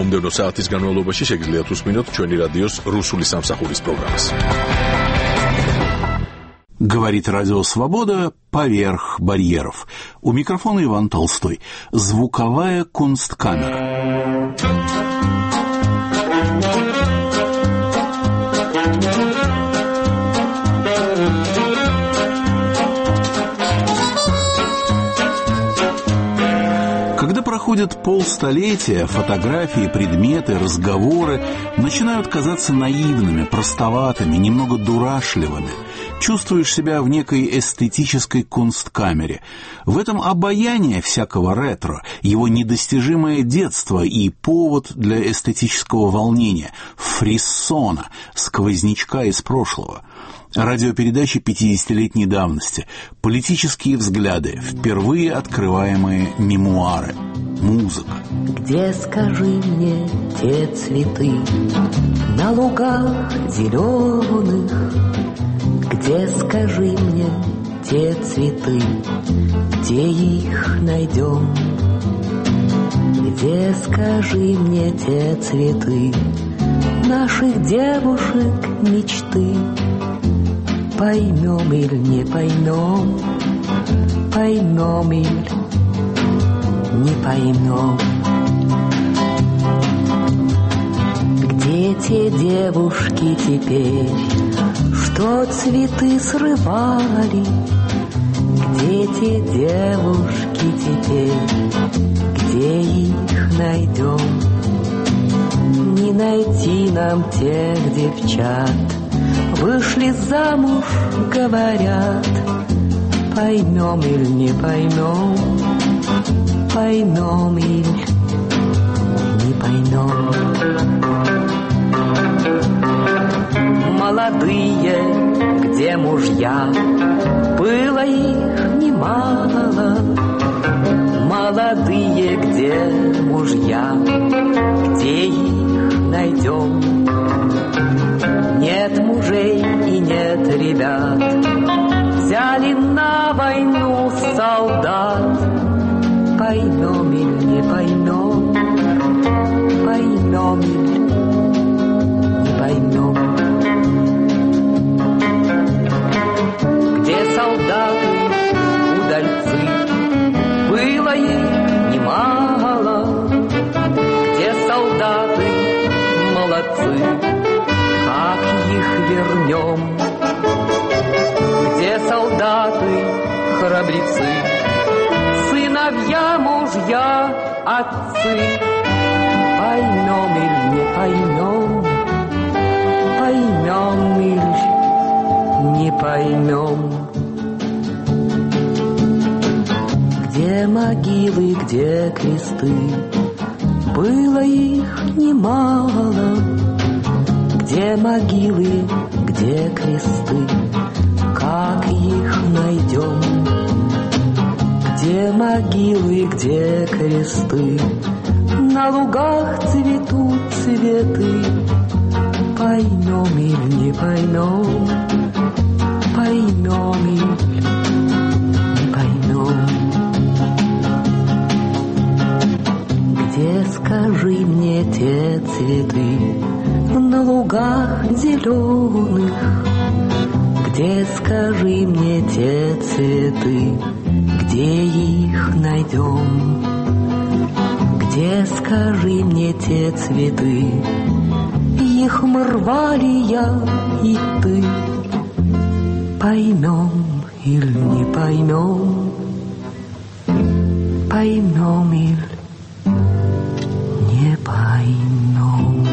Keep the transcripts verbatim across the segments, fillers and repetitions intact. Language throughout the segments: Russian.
მომდევნო საათის განმავლობაში შეგიძლიათ უსმინოთ ჩვენი რადიოს რუსული სამსახურის პროგრამას. Говорит Радио Свобода поверх барьеров. У микрофона Иван Толстой. Звуковая кунсткамера. Когда проходит полстолетия, фотографии, предметы, разговоры начинают казаться наивными, простоватыми, немного дурашливыми. Чувствуешь себя в некой эстетической кунсткамере. В этом обаяние всякого ретро, его недостижимое детство и повод для эстетического волнения, фриссона, сквознячка из прошлого. Радиопередачи пятидесятилетней давности, политические взгляды, впервые открываемые мемуары, музыка. Где, скажи мне, те цветы на лугах зеленых? Где, скажи мне, те цветы, где их найдем? Где, скажи мне, те цветы наших девушек мечты? Поймем или не поймем, поймем или не поймем. Где те девушки теперь, что цветы срывали? Где те девушки теперь, где их найдем? Не найти нам тех девчат, вышли замуж, говорят. Поймем или не поймем, поймем или не поймем. Молодые, где мужья, было их немало. Молодые, где мужья, где их найдем? Нет мужей и нет ребят, взяли на войну солдат. Поймем или не поймем, поймем или не поймем. Где солдаты, удальцы, было их немало. Где солдаты, молодцы, как их вернем? Где солдаты, храбрецы, сыновья, мужья, отцы? Поймем или не поймем, поймем или не поймем. Где могилы, где кресты, было их немало. Где могилы, где кресты, как их найдем? Где могилы, где кресты, на лугах цветут цветы? Поймем или не поймем, поймем или не поймем. Где, скажи мне, те цветы на лугах зеленых? Где, скажи мне, те цветы, где их найдем? Где, скажи мне, те цветы, их мы рвали я и ты? Поймем или не поймем, поймем или не поймем.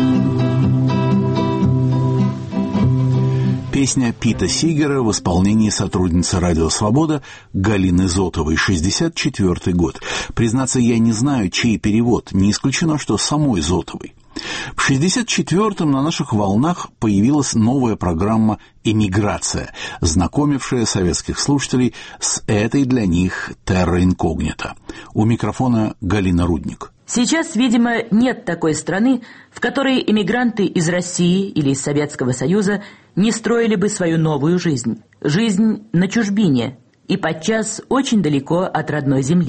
Песня Пита Сигера в исполнении сотрудницы «Радио Свобода» Галины Зотовой, шестьдесят четвёртый год. Признаться, я не знаю, чей перевод, не исключено, что самой Зотовой. В шестьдесят четвёртом на наших волнах появилась новая программа «Эмиграция», знакомившая советских слушателей с этой для них терра инкогнито. У микрофона Галина Рудник. Сейчас, видимо, нет такой страны, в которой эмигранты из России или из Советского Союза не строили бы свою новую жизнь. Жизнь на чужбине и подчас очень далеко от родной земли.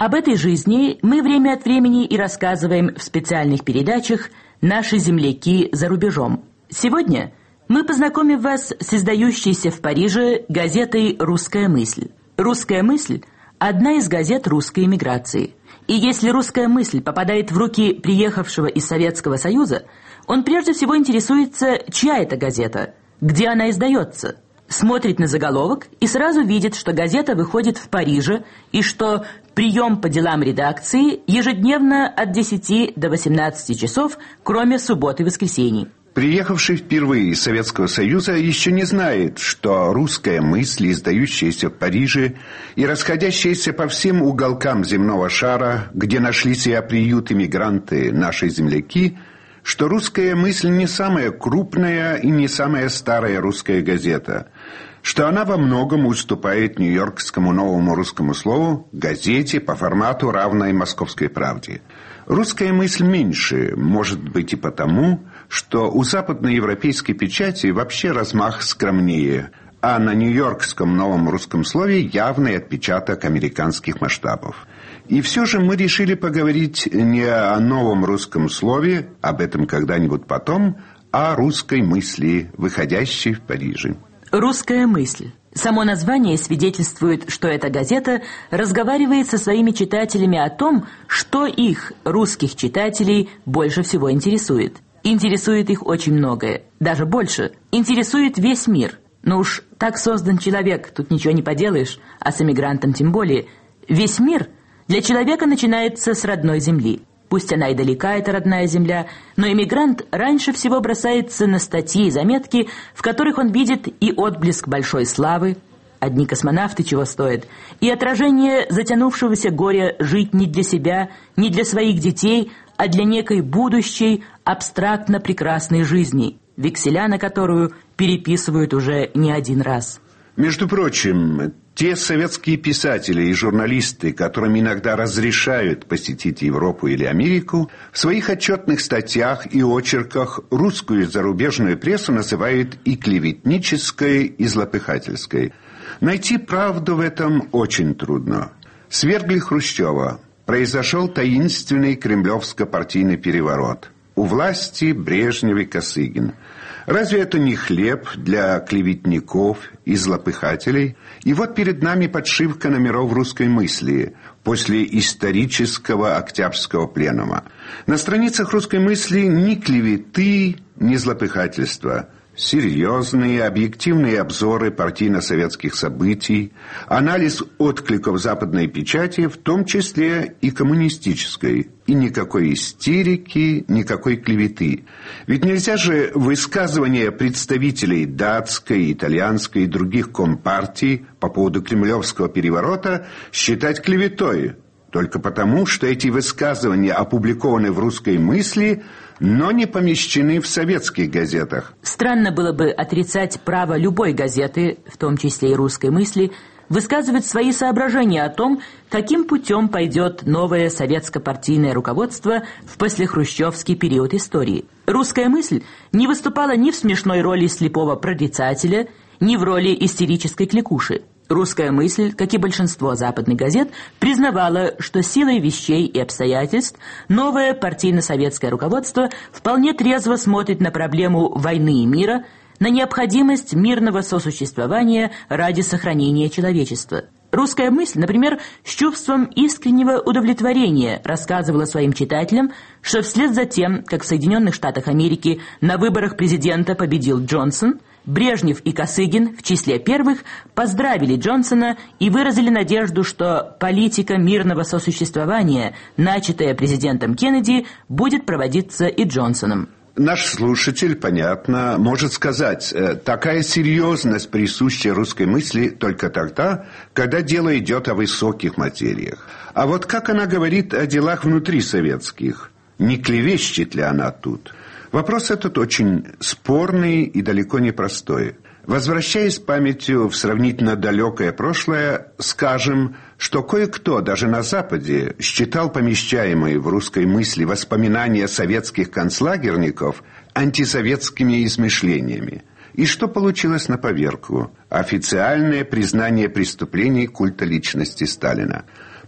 Об этой жизни мы время от времени и рассказываем в специальных передачах «Наши земляки за рубежом». Сегодня мы познакомим вас с издающейся в Париже газетой «Русская мысль». «Русская мысль» – одна из газет русской эмиграции. И если «Русская мысль» попадает в руки приехавшего из Советского Союза, он прежде всего интересуется, чья это газета, где она издается. Смотрит на заголовок и сразу видит, что газета выходит в Париже и что прием по делам редакции ежедневно от десяти до восемнадцати часов, кроме суббот и воскресений. Приехавший впервые из Советского Союза еще не знает, что «Русская мысль», издающаяся в Париже и расходящаяся по всем уголкам земного шара, где нашли себе приют иммигранты, наши земляки, что «Русская мысль» не самая крупная и не самая старая русская газета, что она во многом уступает нью-йоркскому новому русскому слову, газете по формату, равной «Московской правде». «Русская мысль» меньше, может быть и потому, что у западноевропейской печати вообще размах скромнее, а на нью-йоркском новом русском слове явный отпечаток американских масштабов. И все же мы решили поговорить не о новом русском слове, об этом когда-нибудь потом, а о русской мысли, выходящей в Париже. «Русская мысль». Само название свидетельствует, что эта газета разговаривает со своими читателями о том, что их, русских читателей, больше всего интересует. Интересует их очень многое, даже больше. Интересует весь мир. Но уж так создан человек, тут ничего не поделаешь, а с эмигрантом тем более. Весь мир для человека начинается с родной земли. Пусть она и далека, эта родная земля, но эмигрант раньше всего бросается на статьи и заметки, в которых он видит и отблеск большой славы, одни космонавты чего стоят, и отражение затянувшегося горя жить не для себя, не для своих детей, а для некой будущей, абстрактно прекрасной жизни, векселя на которую переписывают уже не один раз. Между прочим, те советские писатели и журналисты, которым иногда разрешают посетить Европу или Америку, в своих отчетных статьях и очерках русскую зарубежную прессу называют и клеветнической, и злопыхательской. Найти правду в этом очень трудно. Свергли Хрущева. Произошел таинственный кремлевско-партийный переворот. У власти Брежнев и Косыгин. Разве это не хлеб для клеветников и злопыхателей? И вот перед нами подшивка номеров «Русской мысли» после исторического Октябрьского пленума. На страницах «Русской мысли» ни клеветы, ни злопыхательства. Серьезные, объективные обзоры партийно-советских событий, анализ откликов западной печати, в том числе и коммунистической. И никакой истерики, никакой клеветы. Ведь нельзя же высказывания представителей датской, итальянской и других компартий по поводу кремлевского переворота считать клеветой. Только потому, что эти высказывания опубликованы в «Русской мысли», но не помещены в советских газетах. Странно было бы отрицать право любой газеты, в том числе и «Русской мысли», высказывать свои соображения о том, каким путем пойдет новое советско-партийное руководство в послехрущевский период истории. «Русская мысль» не выступала ни в смешной роли слепого прорицателя, ни в роли истерической кликуши. «Русская мысль», как и большинство западных газет, признавала, что силой вещей и обстоятельств новое партийно-советское руководство вполне трезво смотрит на проблему войны и мира, на необходимость мирного сосуществования ради сохранения человечества. «Русская мысль», например, с чувством искреннего удовлетворения рассказывала своим читателям, что вслед за тем, как в Соединенных Штатах Америки на выборах президента победил Джонсон, Брежнев и Косыгин в числе первых поздравили Джонсона и выразили надежду, что политика мирного сосуществования, начатая президентом Кеннеди, будет проводиться и Джонсоном. Наш слушатель, понятно, может сказать, такая серьезность присуща русской мысли только тогда, когда дело идет о высоких материях. А вот как она говорит о делах внутри советских? Не клевещет ли она тут? Вопрос этот очень спорный и далеко не простой. Возвращаясь памятью в сравнительно далекое прошлое, скажем, что кое-кто даже на Западе считал помещаемые в «Русской мысли» воспоминания советских концлагерников антисоветскими измышлениями. И что получилось на поверку? Официальное признание преступлений культа личности Сталина.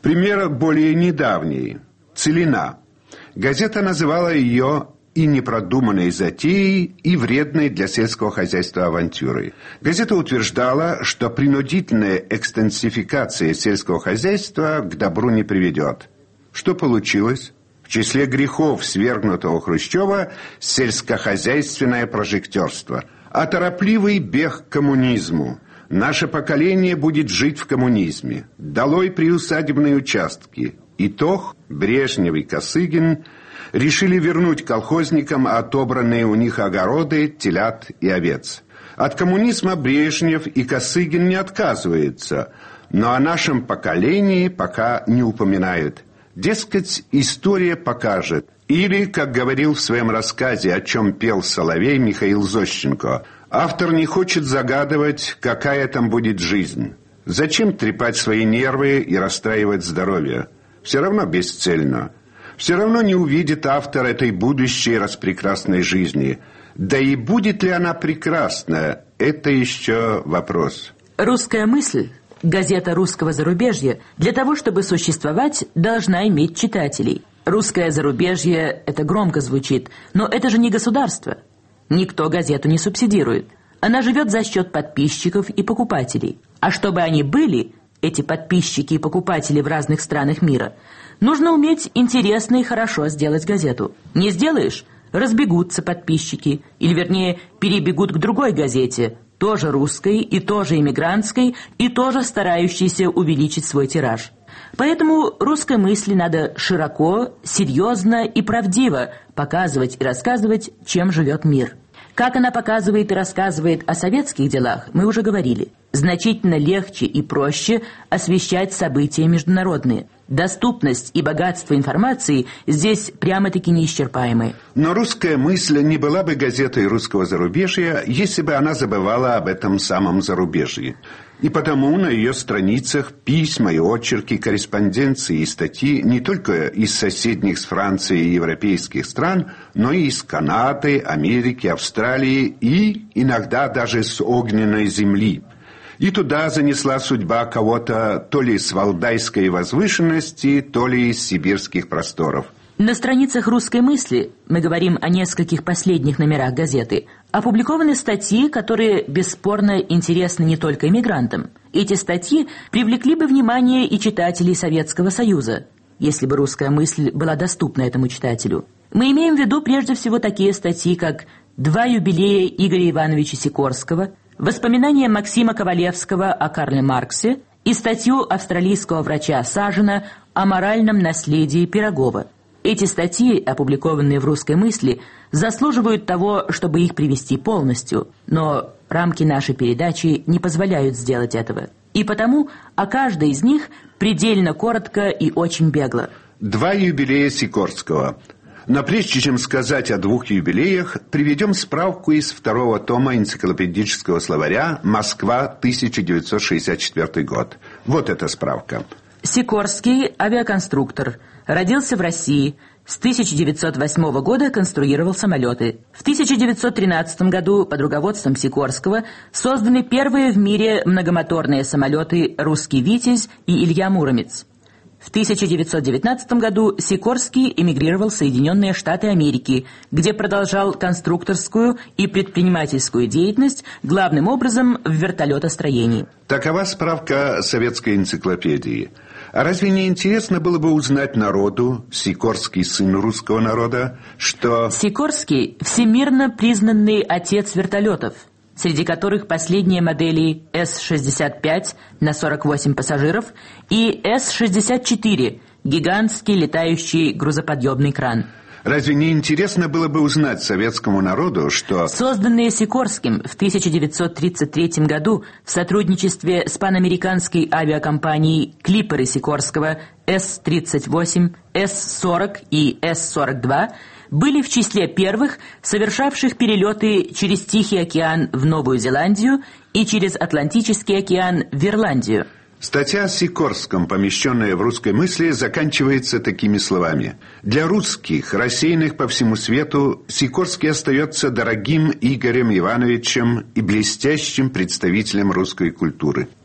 Пример более недавний. «Целина». Газета называла ее и непродуманной затеей, и вредной для сельского хозяйства авантюрой. Газета утверждала, что принудительная экстенсификация сельского хозяйства к добру не приведет. Что получилось? В числе грехов свергнутого Хрущева сельскохозяйственное прожектерство, а торопливый бег к коммунизму. Наше поколение будет жить в коммунизме. Долой приусадебные участки. Итог: Брежнев и Косыгин решили вернуть колхозникам отобранные у них огороды, телят и овец. От коммунизма Брежнев и Косыгин не отказываются, но о нашем поколении пока не упоминают. Дескать, история покажет. Или, как говорил в своем рассказе «О чем пел соловей» Михаил Зощенко, автор не хочет загадывать, какая там будет жизнь. Зачем трепать свои нервы и расстраивать здоровье? Все равно бесцельно. Все равно не увидит автор этой будущей распрекрасной жизни. Да и будет ли она прекрасна, это еще вопрос. «Русская мысль», газета русского зарубежья, для того, чтобы существовать, должна иметь читателей. Русское зарубежье – это громко звучит, но это же не государство. Никто газету не субсидирует. Она живет за счет подписчиков и покупателей. А чтобы они были, эти подписчики и покупатели в разных странах мира, нужно уметь интересно и хорошо сделать газету. Не сделаешь – разбегутся подписчики, или, вернее, перебегут к другой газете, тоже русской и тоже иммигрантской, и тоже старающейся увеличить свой тираж. Поэтому русской мысли надо широко, серьезно и правдиво показывать и рассказывать, чем живет мир. Как она показывает и рассказывает о советских делах, мы уже говорили. Значительно легче и проще освещать события международные. Доступность и богатство информации здесь прямо-таки неисчерпаемы. Но «Русская мысль» не была бы газетой русского зарубежья, если бы она забывала об этом самом зарубежье. И потому на ее страницах письма и очерки, корреспонденции и статьи не только из соседних с Францией европейских стран, но и из Канады, Америки, Австралии и иногда даже с огненной земли. И туда занесла судьба кого-то то ли с валдайской возвышенности, то ли из сибирских просторов. На страницах «Русской мысли», мы говорим о нескольких последних номерах газеты, опубликованы статьи, которые бесспорно интересны не только иммигрантам. Эти статьи привлекли бы внимание и читателей Советского Союза, если бы «Русская мысль» была доступна этому читателю. Мы имеем в виду прежде всего такие статьи, как «Два юбилея Игоря Ивановича Сикорского», воспоминания Максима Ковалевского о Карле Марксе и статью австралийского врача Сажина о моральном наследии Пирогова. Эти статьи, опубликованные в «Русской мысли», заслуживают того, чтобы их привести полностью, но рамки нашей передачи не позволяют сделать этого. И потому о каждой из них предельно коротко и очень бегло. Два юбилея Сикорского. Но прежде чем сказать о двух юбилеях, приведем справку из второго тома энциклопедического словаря «Москва, тысяча девятьсот шестьдесят четвёртый год». Вот эта справка. Сикорский – авиаконструктор. Родился в России. С тысяча девятьсот восьмого года конструировал самолеты. В тысяча девятьсот тринадцатом году под руководством Сикорского созданы первые в мире многомоторные самолеты «Русский Витязь» и «Илья Муромец». В тысяча девятьсот девятнадцатом году Сикорский эмигрировал в Соединенные Штаты Америки, где продолжал конструкторскую и предпринимательскую деятельность, главным образом в вертолетостроении. Такова справка советской энциклопедии. А разве не интересно было бы узнать народу, Сикорский сын русского народа, что... Сикорский – всемирно признанный отец вертолетов, среди которых последние модели эс шестьдесят пять на сорок восемь пассажиров и эс шестьдесят четыре – гигантский летающий грузоподъемный кран. Разве не интересно было бы узнать советскому народу, что... Созданные Сикорским в тысяча девятьсот тридцать третьем году в сотрудничестве с панамериканской авиакомпанией клипперы Сикорского эс тридцать восемь, эс сорок и эс сорок два были в числе первых, совершавших перелеты через Тихий океан в Новую Зеландию и через Атлантический океан в Ирландию. Статья о Сикорском, помещенная в «Русской мысли», заканчивается такими словами. Для русских, рассеянных по всему свету, Сикорский остается дорогим Игорем Ивановичем и блестящим представителем русской культуры.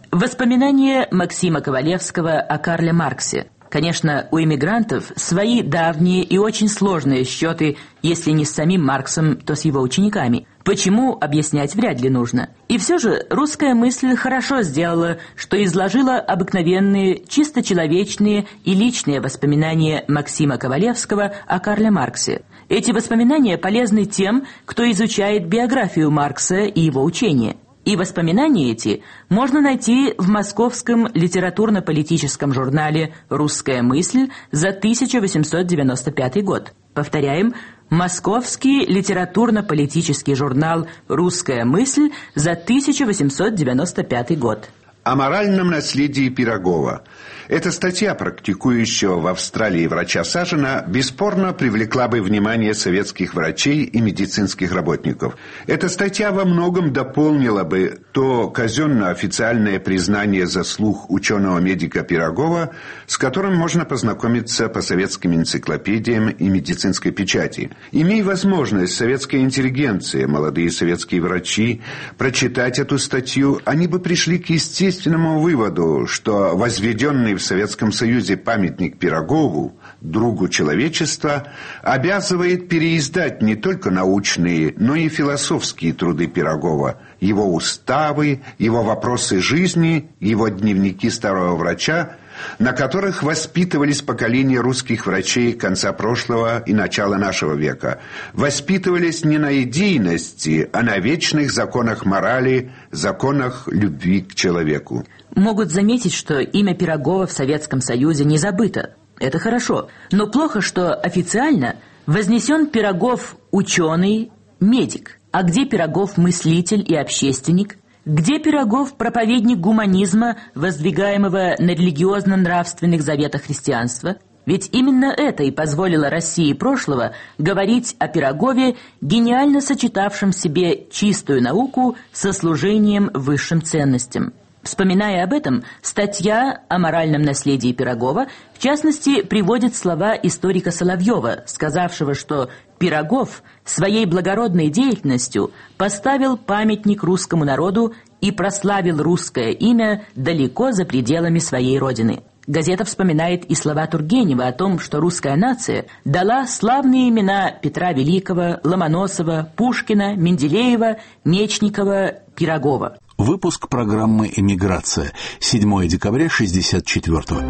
Воспоминания Максима Ковалевского о Карле Марксе. Конечно, у эмигрантов свои давние и очень сложные счеты, если не с самим Марксом, то с его учениками. Почему, объяснять вряд ли нужно. И все же русская мысль хорошо сделала, что изложила обыкновенные, чисто человечные и личные воспоминания Максима Ковалевского о Карле Марксе. Эти воспоминания полезны тем, кто изучает биографию Маркса и его учения. И воспоминания эти можно найти в московском литературно-политическом журнале «Русская мысль» за тысяча восемьсот девяносто пятый год. Повторяем, московский литературно-политический журнал «Русская мысль» за тысяча восемьсот девяносто пятый год. О моральном наследии Пирогова. Эта статья практикующего в Австралии врача Сажина бесспорно привлекла бы внимание советских врачей и медицинских работников. Эта статья во многом дополнила бы то казенно-официальное признание заслуг ученого-медика Пирогова, с которым можно познакомиться по советским энциклопедиям и медицинской печати. Имея возможность советская интеллигенция, молодые советские врачи, прочитать эту статью, они бы пришли к естественному выводу, что возведенный в Советском Союзе памятник Пирогову, другу человечества, обязывает переиздать не только научные, но и философские труды Пирогова, его уставы, его вопросы жизни, его дневники старого врача, на которых воспитывались поколения русских врачей конца прошлого и начала нашего века. Воспитывались не на идейности, а на вечных законах морали, законах любви к человеку. Могут заметить, что имя Пирогова в Советском Союзе не забыто. Это хорошо. Но плохо, что официально вознесен Пирогов ученый, медик. А где Пирогов мыслитель и общественник? Где Пирогов проповедник гуманизма, воздвигаемого на религиозно-нравственных заветах христианства? Ведь именно это и позволило России прошлого говорить о Пирогове, гениально сочетавшем в себе чистую науку со служением высшим ценностям. Вспоминая об этом, статья о моральном наследии Пирогова, в частности, приводит слова историка Соловьева, сказавшего, что Пирогов своей благородной деятельностью поставил памятник русскому народу и прославил русское имя далеко за пределами своей родины. Газета вспоминает и слова Тургенева о том, что русская нация дала славные имена Петра Великого, Ломоносова, Пушкина, Менделеева, Мечникова, Пирогова. Выпуск программы «Эмиграция», седьмое декабря шестьдесят четвёртого.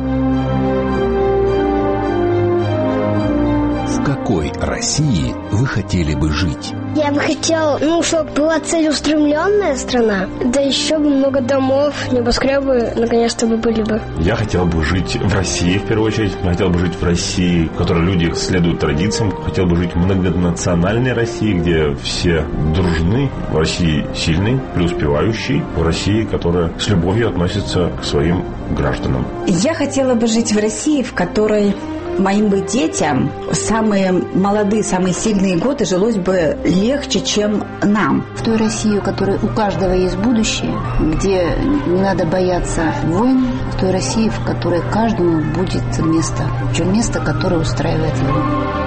В какой России вы хотели бы жить? Я бы хотел, ну, чтобы была целеустремленная страна, да еще бы много домов, небоскребы наконец-то бы были бы. Я хотел бы жить в России, в первую очередь. Я хотел бы жить в России, в которой люди следуют традициям. Хотел бы жить в многонациональной России, где все дружны. В России сильный, преуспевающий. В России, которая с любовью относится к своим гражданам. Я хотела бы жить в России, в которой моим бы детям в самые молодые, самые сильные годы жилось бы легче, чем нам. В той России, у которой у каждого есть будущее, где не надо бояться войн, в той России, в которой каждому будет место, причем место, которое устраивает его.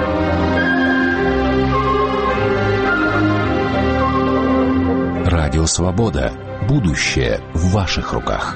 Радио «Свобода». Будущее в ваших руках.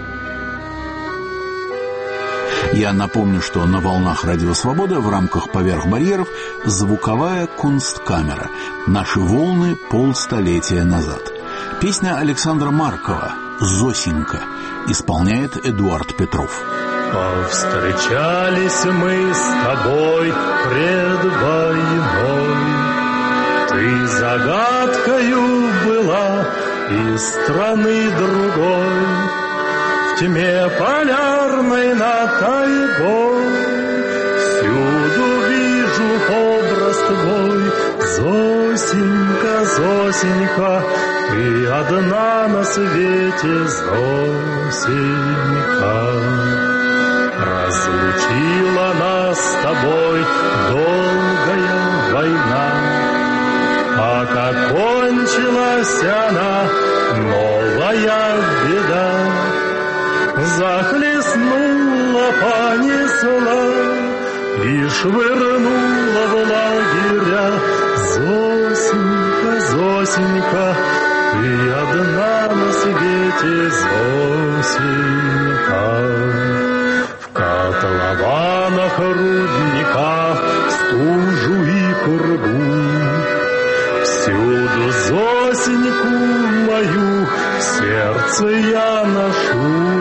Я напомню, что на волнах Радио Свобода в рамках «Поверх барьеров» звуковая кунсткамера. Наши волны полстолетия назад. Песня Александра Маркова «Зосенька» исполняет Эдуард Петров. Повстречались мы с тобой пред войной. Ты загадкою была из страны другой. В тьме полярной над тайгой всюду вижу образ твой. Зосенька, Зосенька, ты одна на свете, Зосенька. Разлучила нас с тобой долгая война, а как кончилась она, новая беда. Захлестнула, понесла и швырнула в лагеря. Зосенька, Зосенька, ты одна на свете, Зосенька. В котлованах, рудниках, стужу и пургу, всюду Зосеньку мою в сердце я ношу.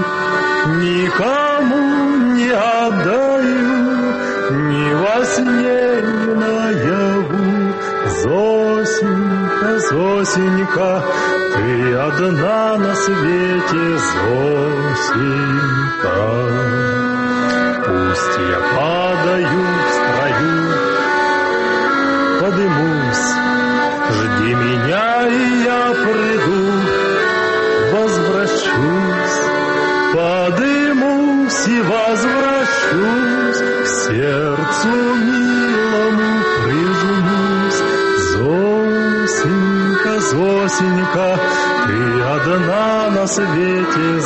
Никому не отдаю, ни во сне, ни наяву. Зосенька, Зосенька, ты одна на свете, Зосенька. Пусть я падаю в строю, подымусь, жди меня, и я приду, возвращусь, подымусь и возвращусь, к сердцу милому прижмусь. Зосенька, Зосенька, ты одна на свете,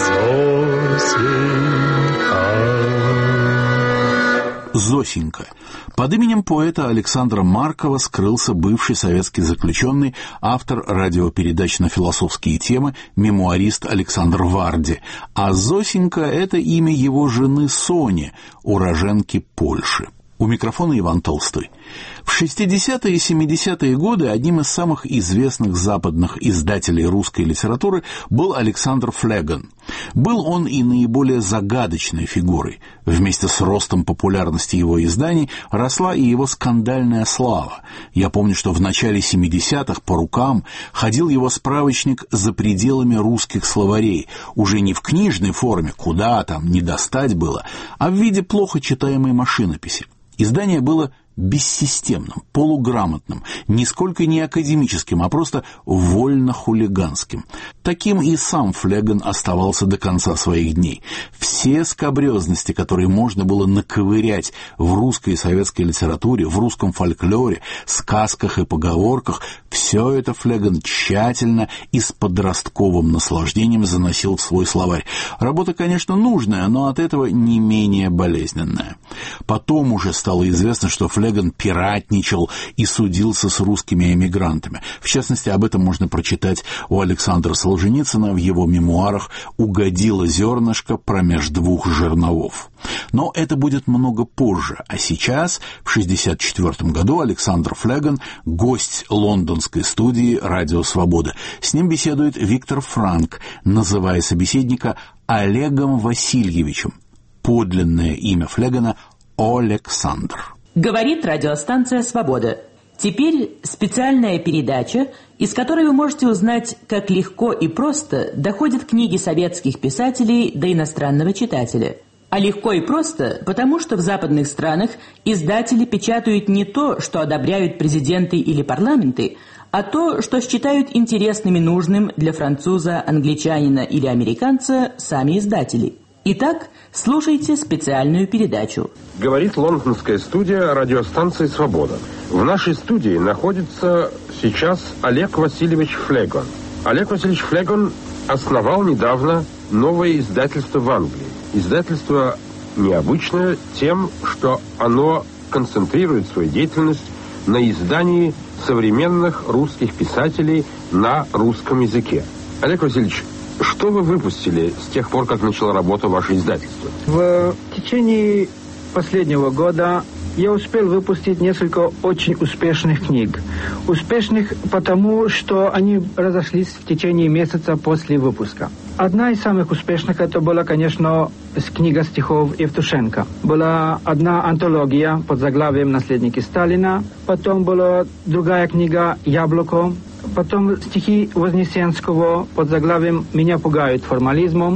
Зосенька. Зосенька. Под именем поэта Александра Маркова скрылся бывший советский заключенный, автор радиопередач на философские темы, мемуарист Александр Варди. А Зосенька – это имя его жены Сони, уроженки Польши. У микрофона Иван Толстой. В шестидесятые и семидесятые годы одним из самых известных западных издателей русской литературы был Александр Флегон. Был он и наиболее загадочной фигурой. Вместе с ростом популярности его изданий росла и его скандальная слава. Я помню, что в начале семидесятых по рукам ходил его справочник «За пределами русских словарей», уже не в книжной форме, куда там не достать было, а в виде плохо читаемой машинописи. Издание было бессистемным, полуграмотным, нисколько не академическим, а просто вольно-хулиганским. Таким и сам Флегон оставался до конца своих дней. Все скабрезности, которые можно было наковырять в русской и советской литературе, в русском фольклоре, сказках и поговорках, все это Флегон тщательно и с подростковым наслаждением заносил в свой словарь. Работа, конечно, нужная, но от этого не менее болезненная. Потом уже стало известно, что Флегон Флегон пиратничал и судился с русскими эмигрантами. В частности, об этом можно прочитать у Александра Солженицына в его мемуарах «Угодило зернышко промеж двух жерновов». Но это будет много позже, а сейчас, в шестьдесят четвёртом году, Александр Флегон – гость лондонской студии «Радио Свобода». С ним беседует Виктор Франк, называя собеседника Олегом Васильевичем. Подлинное имя Флегона – Александр. Говорит радиостанция «Свобода». Теперь специальная передача, из которой вы можете узнать, как легко и просто доходят книги советских писателей до иностранного читателя. А легко и просто, потому что в западных странах издатели печатают не то, что одобряют президенты или парламенты, а то, что считают интересным и нужным для француза, англичанина или американца сами издатели. Итак, слушайте специальную передачу. Говорит лондонская студия радиостанции «Свобода». В нашей студии находится сейчас Олег Васильевич Флегон. Олег Васильевич Флегон основал недавно новое издательство в Англии. Издательство необычное тем, что оно концентрирует свою деятельность на издании современных русских писателей на русском языке. Олег Васильевич, что вы выпустили с тех пор, как начало работу ваше издательство? В течение последнего года я успел выпустить несколько очень успешных книг. Успешных потому, что они разошлись в течение месяца после выпуска. Одна из самых успешных это была, конечно, книга стихов Евтушенко. Была одна антология под заглавием «Наследники Сталина». Потом была другая книга «Яблоко». Потом стихи Вознесенского под заглавием «Меня пугают формализмом».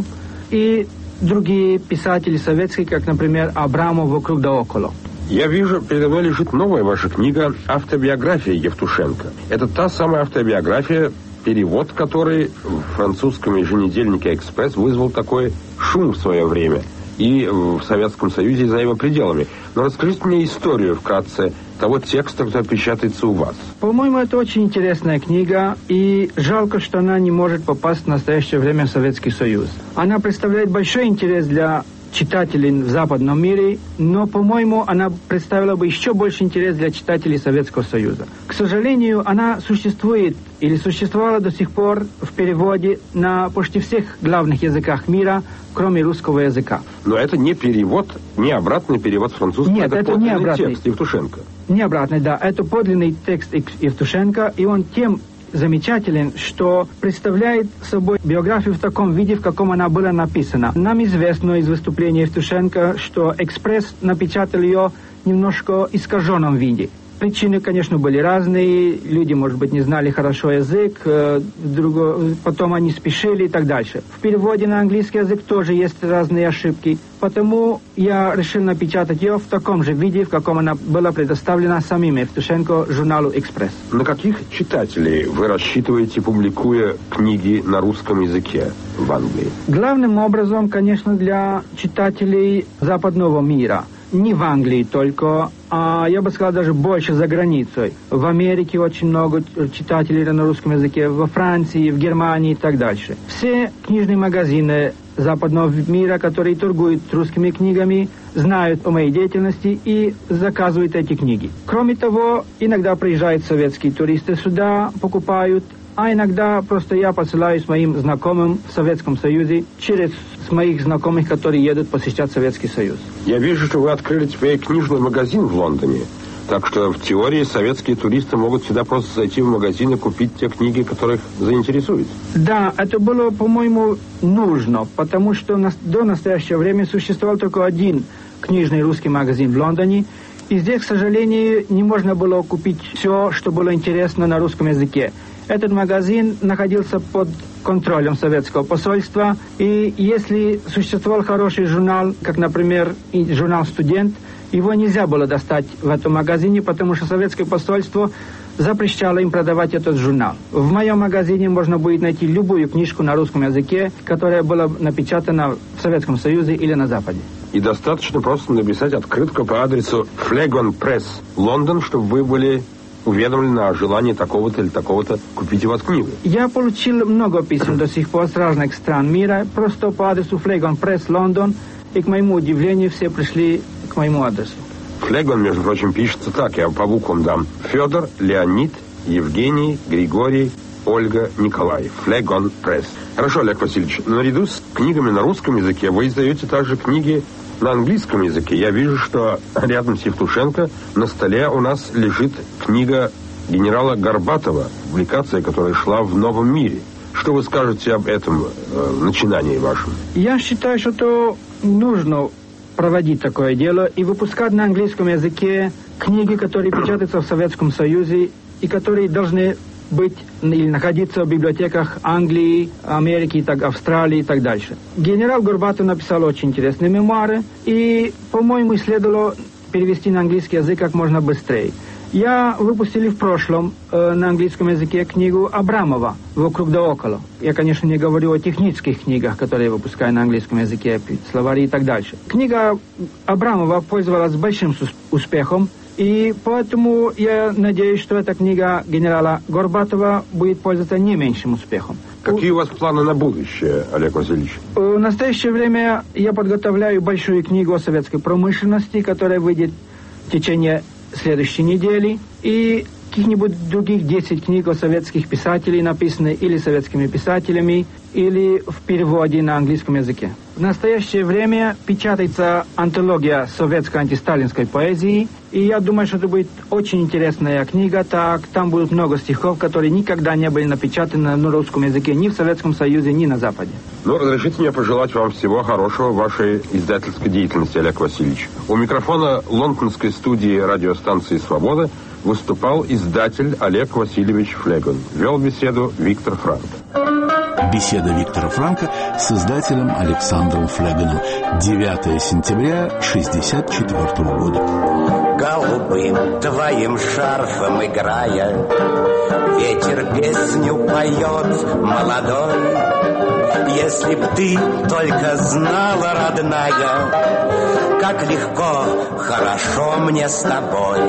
И другие писатели советские, как, например, Абрамов «Вокруг да около». Я вижу, передо мной лежит новая ваша книга «Автобиография Евтушенко». Это та самая автобиография, перевод которой в французском еженедельнике «Экспресс» вызвал такой шум в свое время. И в Советском Союзе, и за его пределами. Но расскажите мне историю вкратце того текста, который печатается у вас. По-моему, это очень интересная книга, и жалко, что она не может попасть в настоящее время в Советский Союз. Она представляет большой интерес для читателей в западном мире, но, по-моему, она представила бы еще больше интерес для читателей Советского Союза. К сожалению, она существует или существовала до сих пор в переводе на почти всех главных языках мира, кроме русского языка. Но это не перевод, не обратный перевод с французского. Нет, это, это не обратный текст Евтушенко. Не обратный, да. Это подлинный текст Евтушенко, и он тем замечателен, что представляет собой биографию в таком виде, в каком она была написана. Нам известно из выступления Евтушенко, что «Экспресс» напечатал ее немножко в искаженном виде. Причины, конечно, были разные. Люди, может быть, не знали хорошо язык, э, друго... потом они спешили и так дальше. В переводе на английский язык тоже есть разные ошибки. Потому я решил напечатать ее в таком же виде, в каком она была предоставлена самим Евтушенко журналу «Экспресс». На каких читателей вы рассчитываете, публикуя книги на русском языке в Англии? Главным образом, конечно, для читателей западного мира. Не в Англии только, а я бы сказал даже больше за границей. В Америке очень много читателей на русском языке, во Франции, в Германии и так дальше. Все книжные магазины западного мира, которые торгуют русскими книгами, знают о моей деятельности и заказывают эти книги. Кроме того, иногда приезжают советские туристы сюда, покупают, а иногда просто я посылаю с моим знакомым в Советском Союзе через моих знакомых, которые едут посещать Советский Союз. Я вижу, что вы открыли теперь книжный магазин в Лондоне. Так что в теории советские туристы могут сюда просто зайти в магазин и купить те книги, которых заинтересуют. Да, это было, по-моему, нужно, потому что до настоящего времени существовал только один книжный русский магазин в Лондоне. И здесь, к сожалению, не можно было купить все, что было интересно на русском языке. Этот магазин находился под контролем советского посольства, и если существовал хороший журнал, как, например, журнал «Студент», его нельзя было достать в этом магазине, потому что советское посольство запрещало им продавать этот журнал. В моем магазине можно будет найти любую книжку на русском языке, которая была напечатана в Советском Союзе или на Западе. И достаточно просто написать открытку по адресу Флегон Пресс, Лондон, чтобы вы были уведомлены о желании такого-то или такого-то купить у вас книгу. Я получил много писем до сих пор с разных стран мира, просто по адресу Флегон Пресс, Лондон, и, к моему удивлению, все пришли к моему адресу. Флегон, между прочим, пишется так, я по буквам дам. Федор, Леонид, Евгений, Григорий, Ольга, Николай. Флегон Пресс. Хорошо, Олег Васильевич, наряду с книгами на русском языке вы издаете также книги на английском языке. Я вижу, что рядом с Евтушенко на столе у нас лежит книга генерала Горбатова, публикация, которая шла в «Новом мире». Что вы скажете об этом э, начинании вашем? Я считаю, что это нужно проводить такое дело и выпускать на английском языке книги, которые печатаются в Советском Союзе и которые должны быть или находиться в библиотеках Англии, Америки, так, Австралии и так дальше. Генерал Горбатов написал очень интересные мемуары, и, по-моему, следовало перевести на английский язык как можно быстрее. Я выпустил в прошлом э, на английском языке книгу Абрамова «Вокруг да около». Я, конечно, не говорю о технических книгах, которые я выпускаю на английском языке, словари и так дальше. Книга Абрамова пользовалась большим успехом, и поэтому я надеюсь, что эта книга генерала Горбатова будет пользоваться не меньшим успехом. Какие у вас планы на будущее, Олег Васильевич? В настоящее время я подготовляю большую книгу о советской промышленности, которая выйдет в течение следующей недели, и каких-нибудь других десять книг о советских писателей, написаны или советскими писателями, или в переводе на английском языке. В настоящее время печатается антология советской антисталинской поэзии, и я думаю, что это будет очень интересная книга. Так, там будет много стихов, которые никогда не были напечатаны на русском языке ни в Советском Союзе, ни на Западе. Ну, разрешите мне пожелать вам всего хорошего в вашей издательской деятельности, Олег Васильевич. У микрофона лондонской студии радиостанции «Свобода» выступал издатель Олег Васильевич Флегон. Вел беседу Виктор Франко. Беседа Виктора Франко с издателем Александром Флегоном. девятое сентября шестьдесят четвёртого года. Голубым твоим шарфом играя, ветер песню поет молодой. Если б ты только знала, родная, как легко, хорошо мне с тобой.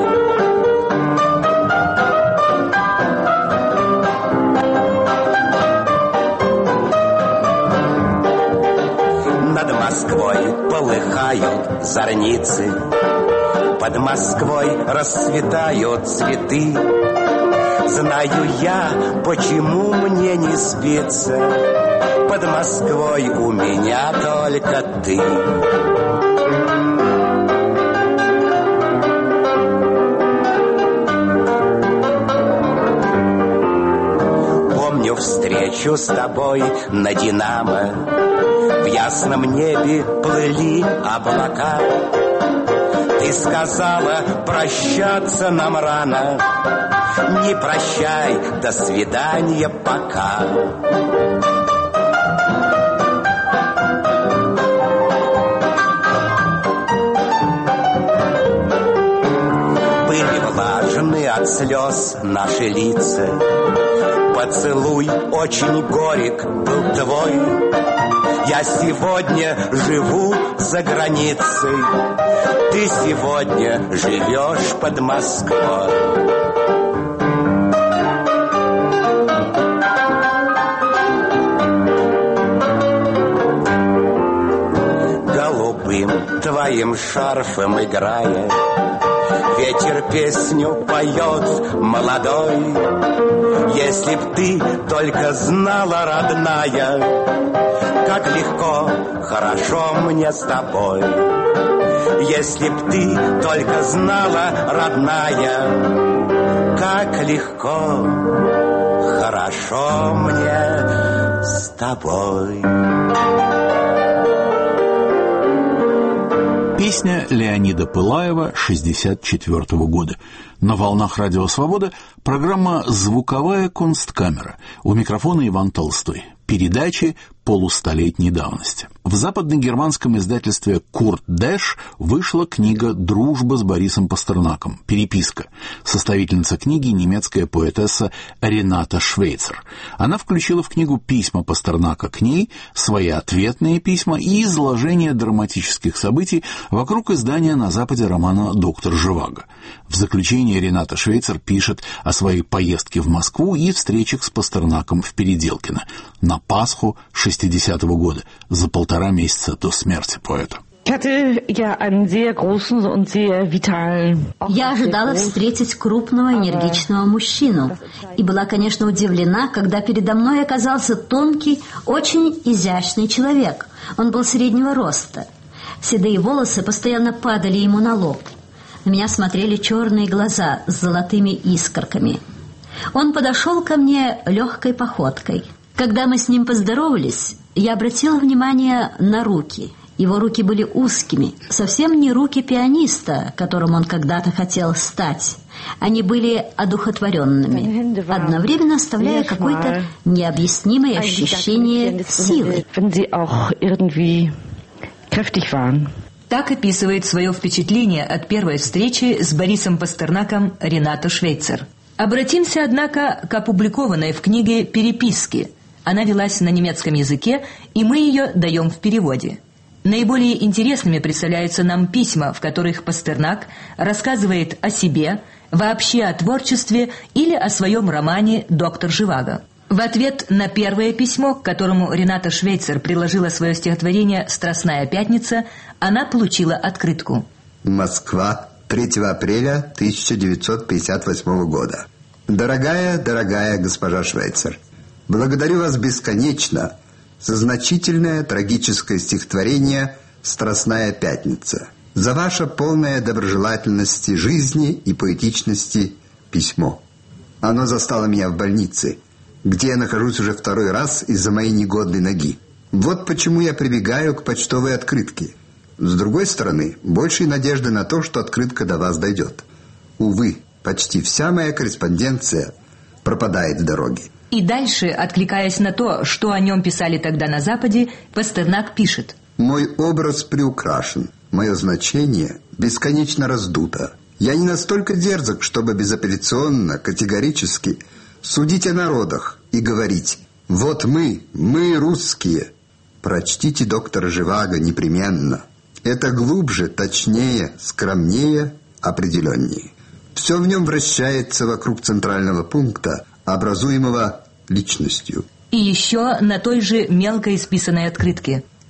Над Москвой полыхают зорницы, под Москвой расцветают цветы. Знаю я, почему мне не спится, под Москвой у меня только ты. Помню встречу с тобой на Динамо, в ясном небе плыли облака. Ты сказала, прощаться нам рано, не прощай, до свидания, пока. Были влажны от слез наши лица, поцелуй очень горек был твой. Я сегодня живу за границей, ты сегодня живешь под Москвой. Голубым твоим шарфом играя, ветер песню поет молодой. Если б ты только знала, родная, как легко, хорошо мне с тобой. Если б ты только знала, родная, как легко, хорошо мне с тобой. Песня Леонида Пылаева шестьдесят четвёртого года. На волнах Радио Свобода программа «Звуковая Кунсткамера». У микрофона Иван Толстой. Передачи полустолетней давности. В западно-германском издательстве «Курт Дэш» вышла книга «Дружба с Борисом Пастернаком. Переписка». Составительница книги немецкая поэтесса Рената Швейцер. Она включила в книгу письма Пастернака к ней, свои ответные письма и изложение драматических событий вокруг издания на Западе романа «Доктор Живаго». В заключение Рената Швейцер пишет о своей поездке в Москву и встречах с Пастернаком в Переделкино на Пасху шестидесятого года, за полтора месяца до смерти поэта. Я ожидала встретить крупного энергичного мужчину и была, конечно, удивлена, когда передо мной оказался тонкий, очень изящный человек. Он был среднего роста. Седые волосы постоянно падали ему на лоб. На меня смотрели черные глаза с золотыми искорками. Он подошел ко мне легкой походкой. Когда мы с ним поздоровались, я обратила внимание на руки. Его руки были узкими, совсем не руки пианиста, которым он когда-то хотел стать. Они были одухотворенными, одновременно оставляя какое-то необъяснимое ощущение силы. Так описывает свое впечатление от первой встречи с Борисом Пастернаком Рената Швейцер. Обратимся, однако, к опубликованной в книге «Переписки». Она велась на немецком языке, и мы ее даем в переводе. Наиболее интересными представляются нам письма, в которых Пастернак рассказывает о себе, вообще о творчестве или о своем романе «Доктор Живаго». В ответ на первое письмо, к которому Рената Швейцер приложила свое стихотворение «Страстная пятница», она получила открытку. Москва, третьего апреля тысяча девятьсот пятьдесят восьмого года. Дорогая, дорогая госпожа Швейцер, благодарю вас бесконечно за значительное трагическое стихотворение «Страстная пятница», за ваше полное доброжелательности жизни и поэтичности письмо. Оно застало меня в больнице, где я нахожусь уже второй раз из-за моей негодной ноги. Вот почему я прибегаю к почтовой открытке. С другой стороны, большей надежды на то, что открытка до вас дойдет. Увы, почти вся моя корреспонденция пропадает в дороге. И дальше, откликаясь на то, что о нем писали тогда на Западе, Пастернак пишет: «Мой образ приукрашен, мое значение бесконечно раздуто. Я не настолько дерзок, чтобы безапелляционно, категорически судить о народах и говорить: вот мы, мы русские. Прочтите доктора Живаго непременно. Это глубже, точнее, скромнее, определеннее. Все в нем вращается вокруг центрального пункта, образуемого личностью». И еще на той же мелко исписанной открытке: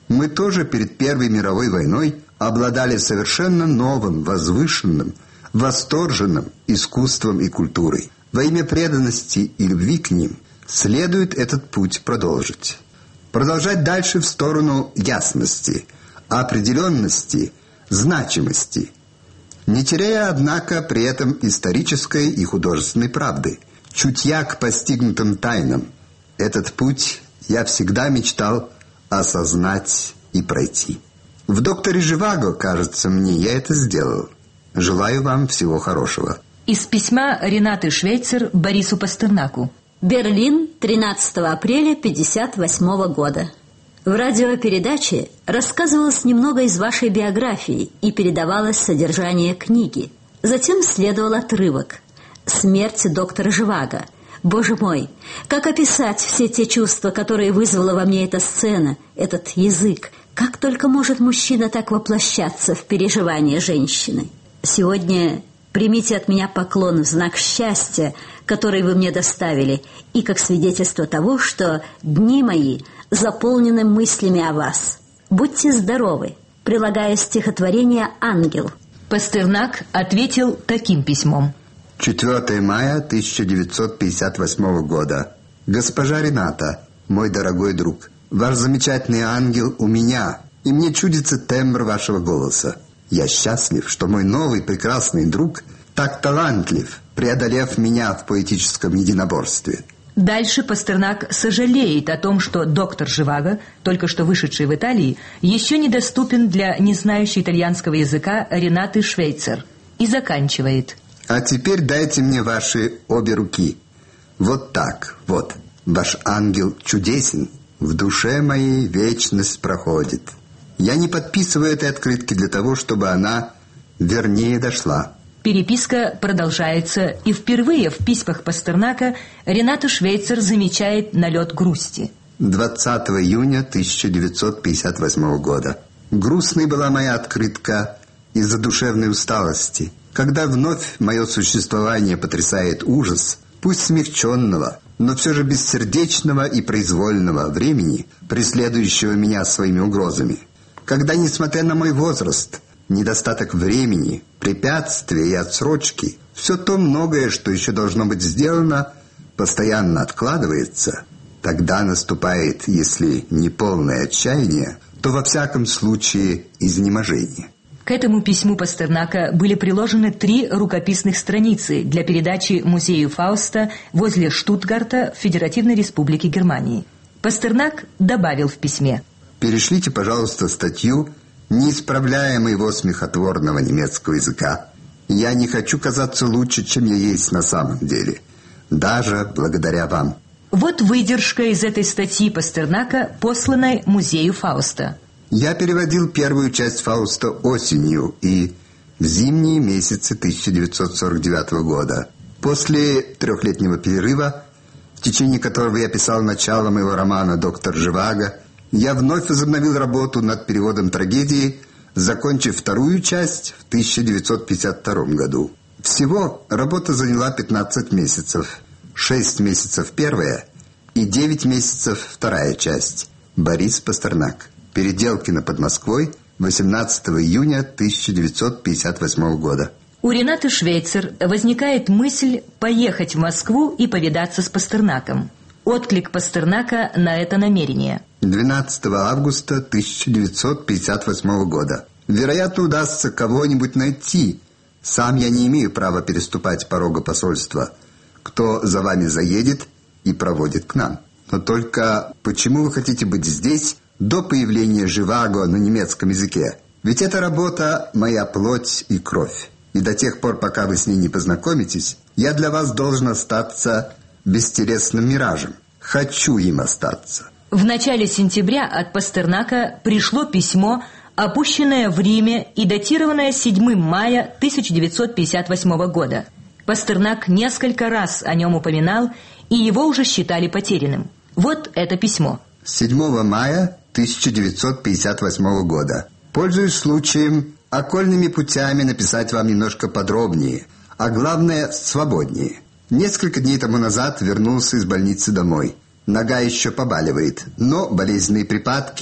Мы тоже перед Первой мировой войной обладали совершенно новым, возвышенным, восторженным искусством и культурой. Во имя преданности и любви к ним следует этот путь продолжить. Продолжать дальше в сторону ясности, определенности, значимости, не теряя, однако, при этом исторической и художественной правды, чутья к постигнутым тайнам. Этот путь я всегда мечтал осознать и пройти. В «Докторе Живаго», кажется мне, я это сделал. Желаю вам всего хорошего. Из письма Ренаты Швейцер Борису Пастернаку. Берлин, тринадцатого апреля пятьдесят восьмого года. В радиопередаче рассказывалось немного из вашей биографии и передавалось содержание книги. Затем следовал отрывок «Смерть доктора Живаго». Боже мой, как описать все те чувства, которые вызвала во мне эта сцена, этот язык? Как только может мужчина так воплощаться в переживания женщины? Сегодня примите от меня поклон в знак счастья, который вы мне доставили, и как свидетельство того, что дни мои заполнены мыслями о вас. Будьте здоровы. Прилагая стихотворение «Ангел». Пастернак ответил таким письмом. четвёртого мая тысяча девятьсот пятьдесят восьмого года. Госпожа Рената, мой дорогой друг, ваш замечательный ангел у меня, и мне чудится тембр вашего голоса. Я счастлив, что мой новый прекрасный друг так талантлив, преодолев меня в поэтическом единоборстве. Дальше Пастернак сожалеет о том, что доктор Живаго, только что вышедший в Италии, еще недоступен для не знающей итальянского языка Ренаты Швейцер. И заканчивает. А теперь дайте мне ваши обе руки. Вот так, вот. Ваш ангел чудесен. В душе моей вечность проходит. Я не подписываю этой открытки для того, чтобы она вернее дошла. Переписка продолжается, и впервые в письмах Пастернака Рената Швейцер замечает налет грусти. двадцатого июня тысяча девятьсот пятьдесят восьмого года. Грустной была моя открытка из-за душевной усталости. Когда вновь мое существование потрясает ужас, пусть смягченного, но все же бессердечного и произвольного времени, преследующего меня своими угрозами. Когда, несмотря на мой возраст, недостаток времени, препятствия и отсрочки, все то многое, что еще должно быть сделано, постоянно откладывается, тогда наступает, если не полное отчаяние, то во всяком случае изнеможение. К этому письму Пастернака были приложены три рукописных страницы для передачи музею Фауста возле Штутгарта в Федеративной Республике Германии. Пастернак добавил в письме: «Перешлите, пожалуйста, статью, не исправляя моего смехотворного немецкого языка. Я не хочу казаться лучше, чем я есть на самом деле, даже благодаря вам». Вот выдержка из этой статьи Пастернака, посланной музею Фауста. Я переводил первую часть Фауста осенью и в зимние месяцы тысяча девятьсот сорок девятого года. После трехлетнего перерыва, в течение которого я писал начало моего романа «Доктор Живаго», я вновь возобновил работу над переводом трагедии, закончив вторую часть в тысяча девятьсот пятьдесят втором году. Всего работа заняла пятнадцать месяцев. шесть месяцев первая и девять месяцев вторая часть. Борис Пастернак. Переделкино под Москвой, восемнадцатого июня тысяча девятьсот пятьдесят восьмого года. У Ренаты Швейцер возникает мысль поехать в Москву и повидаться с Пастернаком. Отклик Пастернака на это намерение. двенадцатого августа тысяча девятьсот пятьдесят восьмого года. Вероятно, удастся кого-нибудь найти. Сам я не имею права переступать порога посольства. Кто за вами заедет и проводит к нам. Но только почему вы хотите быть здесь до появления Живаго на немецком языке? Ведь эта работа – моя плоть и кровь. И до тех пор, пока вы с ней не познакомитесь, я для вас должен остаться бестересным миражем. Хочу им остаться. В начале сентября от Пастернака пришло письмо, опущенное в Риме и датированное седьмого мая тысяча девятьсот пятьдесят восьмого года. Пастернак несколько раз о нем упоминал, и его уже считали потерянным. Вот это письмо. седьмого мая тысяча девятьсот пятьдесят восьмого года. Пользуясь случаем, окольными путями написать вам немножко подробнее, а главное, свободнее. Несколько дней тому назад вернулся из больницы домой. Нога еще побаливает, но болезненные припадки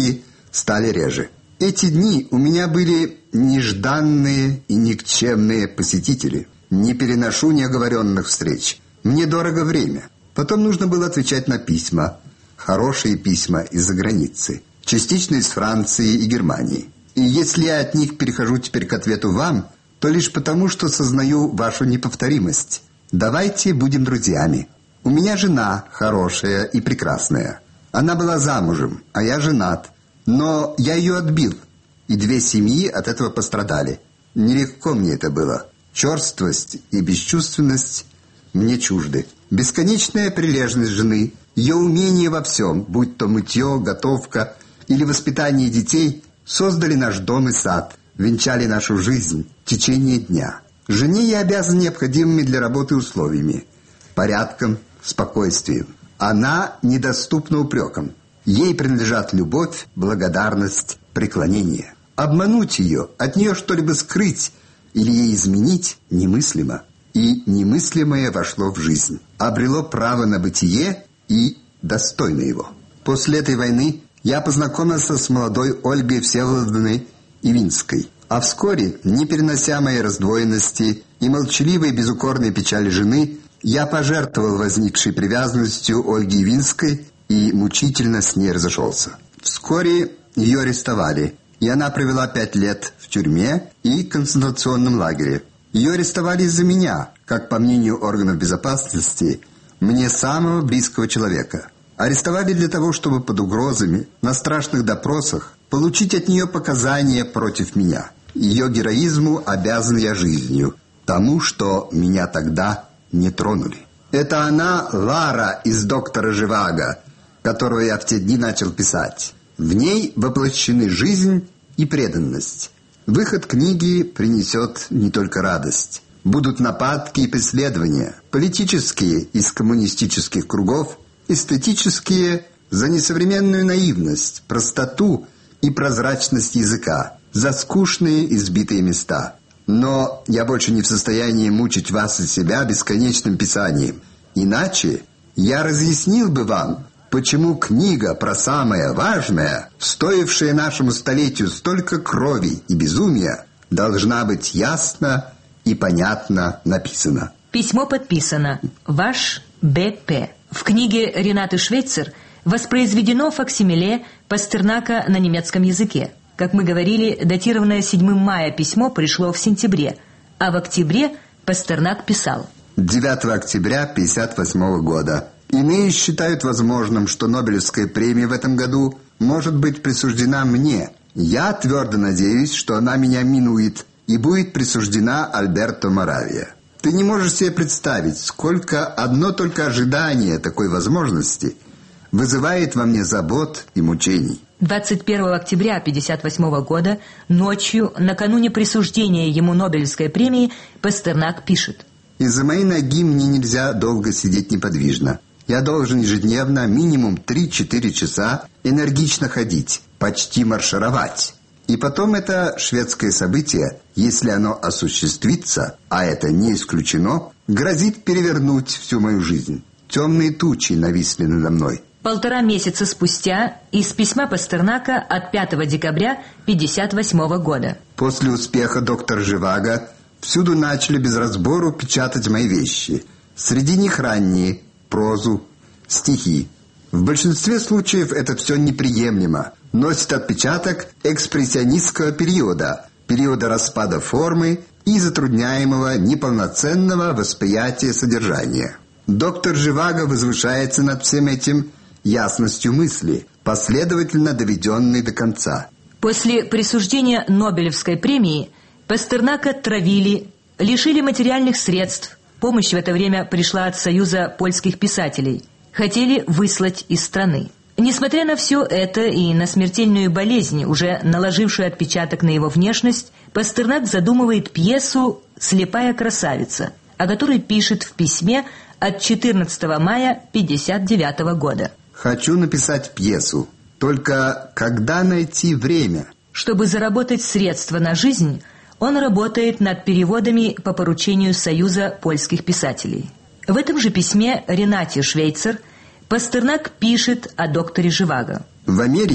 стали реже. Эти дни у меня были нежданные и никчемные посетители. Не переношу неоговоренных встреч. Мне дорого время. Потом нужно было отвечать на письма. Хорошие письма из-за границы. Частично из Франции и Германии. И если я от них перехожу теперь к ответу вам, то лишь потому, что сознаю вашу неповторимость. Давайте будем друзьями. У меня жена хорошая и прекрасная. Она была замужем, а я женат. Но я ее отбил, и две семьи от этого пострадали. Нелегко мне это было. Черствость и бесчувственность мне чужды. Бесконечная прилежность жены, ее умение во всем, будь то мытье, готовка или воспитание детей, создали наш дом и сад, венчали нашу жизнь в течение дня. Жене я обязан необходимыми для работы условиями, порядком, спокойствием. Она недоступна упрекам. Ей принадлежат любовь, благодарность, преклонение. Обмануть ее, от нее что-либо скрыть или ей изменить немыслимо. И немыслимое вошло в жизнь, обрело право на бытие и достойно его. После этой войны я познакомился с молодой Ольгой Всеволодовной Ивинской. А вскоре, не перенося моей раздвоенности и молчаливой безукорной печали жены, я пожертвовал возникшей привязанностью Ольги Ивинской и мучительно с ней разошелся. Вскоре ее арестовали, и она провела пять лет в тюрьме и концентрационном лагере. Ее арестовали из-за меня, как по мнению органов безопасности, мне самого близкого человека. Арестовали для того, чтобы под угрозами, на страшных допросах, получить от нее показания против меня. Ее героизму обязан я жизнью, тому, что меня тогда не тронули. Это она, Лара из «Доктора Живаго», которую я в те дни начал писать. В ней воплощены жизнь и преданность. Выход книги принесет не только радость. Будут нападки и преследования, политические из коммунистических кругов, эстетические за несовременную наивность, простоту и прозрачность языка, за скучные избитые места. Но я больше не в состоянии мучить вас и себя бесконечным писанием. Иначе я разъяснил бы вам, почему книга про самое важное, стоившая нашему столетию столько крови и безумия, должна быть ясно и понятно написана. Письмо подписано «Ваш Б П». В книге Ренаты Швейцер воспроизведено факсимиле Пастернака на немецком языке. Как мы говорили, датированное седьмого мая письмо пришло в сентябре, а в октябре Пастернак писал. девятого октября тысяча девятьсот пятьдесят восьмого года. Иные считают возможным, что Нобелевская премия в этом году может быть присуждена мне. Я твердо надеюсь, что она меня минует и будет присуждена Альберто Моравия. Ты не можешь себе представить, сколько одно только ожидание такой возможности вызывает во мне забот и мучений. двадцать первого октября тысяча девятьсот пятьдесят восьмого года, ночью, накануне присуждения ему Нобелевской премии, Пастернак пишет. «Из-за моей ноги мне нельзя долго сидеть неподвижно. Я должен ежедневно минимум три-четыре часа энергично ходить, почти маршировать. И потом это шведское событие, если оно осуществится, а это не исключено, грозит перевернуть всю мою жизнь. Темные тучи нависли надо мной». Полтора месяца спустя из письма Пастернака от пятого декабря тысяча девятьсот пятьдесят восьмого года. После успеха «Доктора Живаго» всюду начали без разбору печатать мои вещи. Среди них ранние, прозу, стихи. В большинстве случаев это все неприемлемо. Носит отпечаток экспрессионистского периода, периода распада формы и затрудняемого неполноценного восприятия содержания. «Доктор Живаго» возвышается над всем этим ясностью мысли, последовательно доведенной до конца. После присуждения Нобелевской премии Пастернака травили, лишили материальных средств. Помощь в это время пришла от Союза польских писателей. Хотели выслать из страны. Несмотря на все это и на смертельную болезнь, уже наложившую отпечаток на его внешность, Пастернак задумывает пьесу «Слепая красавица», о которой пишет в письме от четырнадцатого мая тысяча девятьсот пятьдесят девятого года. «Хочу написать пьесу. Только когда найти время?» Чтобы заработать средства на жизнь, он работает над переводами по поручению Союза польских писателей. В этом же письме Ренате Швейцер Пастернак пишет о докторе Живаго. «В Америке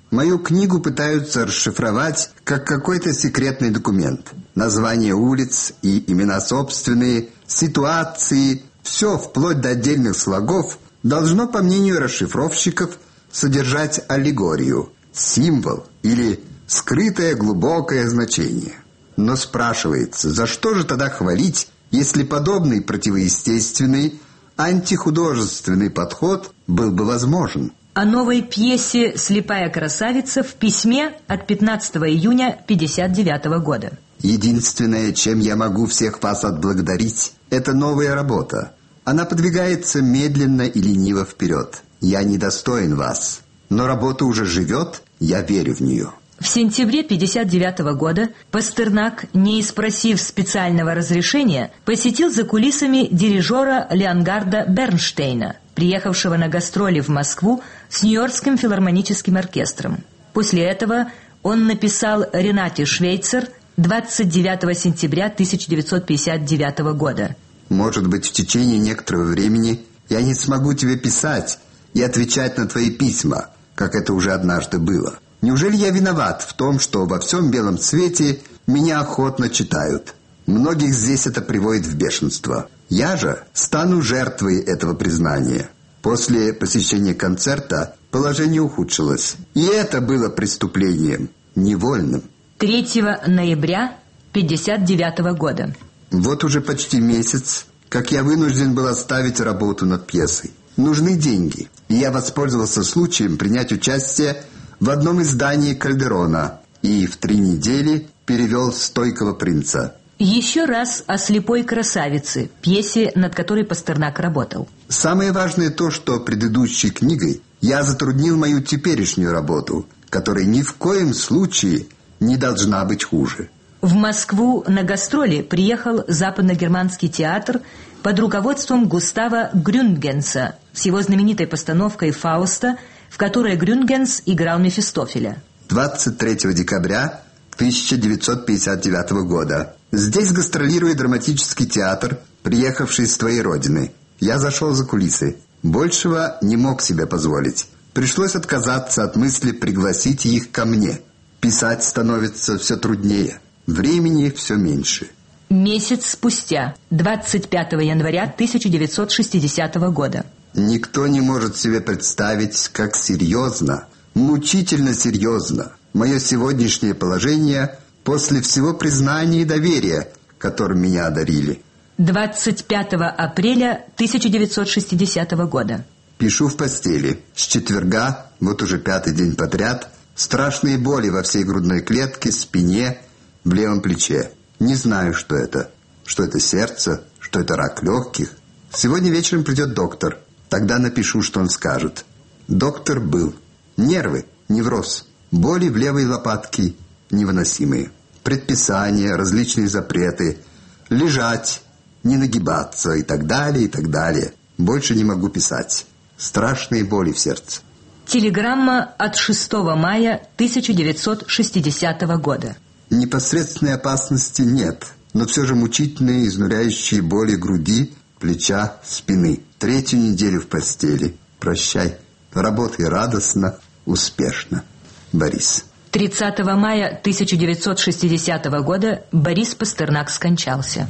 Мою книгу пытаются расшифровать как какой-то секретный документ. Названия улиц и имена собственные, ситуации, все вплоть до отдельных слогов должно, по мнению расшифровщиков, содержать аллегорию, символ или скрытое глубокое значение. Но спрашивается, за что же тогда хвалить, если подобный противоестественный, антихудожественный подход был бы возможен? О новой пьесе «Слепая красавица» в письме от пятнадцатого июня пятьдесят девятого года. Единственное, чем я могу всех вас отблагодарить, это новая работа. Она подвигается медленно и лениво вперед. Я недостоин вас, но работа уже живет, я верю в нее. В сентябре пятьдесят девятого года Пастернак, не спросив специального разрешения, посетил за кулисами дирижера Леонгарда Бернштейна, приехавшего на гастроли в Москву с Нью-Йоркским филармоническим оркестром. После этого он написал Ренате Швейцер двадцать девятого сентября тысяча девятьсот пятьдесят девятого года. Может быть, в течение некоторого времени я не смогу тебе писать и отвечать на твои письма, как это уже однажды было. Неужели я виноват в том, что во всем белом свете меня охотно читают? Многих здесь это приводит в бешенство. Я же стану жертвой этого признания. После посещения концерта положение ухудшилось. И это было преступлением, невольным. третьего ноября пятьдесят девятого года. Вот уже почти месяц, как я вынужден был оставить работу над пьесой. Нужны деньги, и я воспользовался случаем принять участие в одном издании Кальдерона и в три недели перевел «Стойкого принца». Еще раз о «Слепой красавице», пьесе, над которой Пастернак работал. Самое важное то, что предыдущей книгой я затруднил мою теперешнюю работу, которая ни в коем случае не должна быть хуже. В Москву на гастроли приехал западногерманский театр под руководством Густава Грюндгенса с его знаменитой постановкой «Фауста», в которой Грюндгенс играл Мефистофеля. двадцать третьего декабря тысяча девятьсот пятьдесят девятого года. Здесь гастролирует драматический театр, приехавший с твоей родины. Я зашел за кулисы. Большего не мог себе позволить. Пришлось отказаться от мысли пригласить их ко мне. Писать становится все труднее. Времени все меньше. Месяц спустя, двадцать пятого января тысяча девятьсот шестидесятого года. Никто не может себе представить, как серьезно, мучительно серьезно мое сегодняшнее положение после всего признания и доверия, которым меня одарили. двадцать пятого апреля тысяча девятьсот шестидесятого года. Пишу в постели. С четверга, вот уже пятый день подряд, страшные боли во всей грудной клетке, спине, в левом плече. Не знаю, что это. Что это сердце, что это рак легких. Сегодня вечером придет доктор. Тогда напишу, что он скажет. Доктор был. Нервы, невроз. Боли в левой лопатке невыносимые. Предписания, различные запреты. Лежать, не нагибаться и так далее, и так далее. Больше не могу писать. Страшные боли в сердце. Телеграмма от шестого мая тысяча девятьсот шестидесятого года. Непосредственной опасности нет, но все же мучительные, изнуряющие боли груди, плеча, спины. Третью неделю в постели. Прощай. Работай радостно, успешно. Борис. тридцатого мая тысяча девятьсот шестидесятого года Борис Пастернак скончался.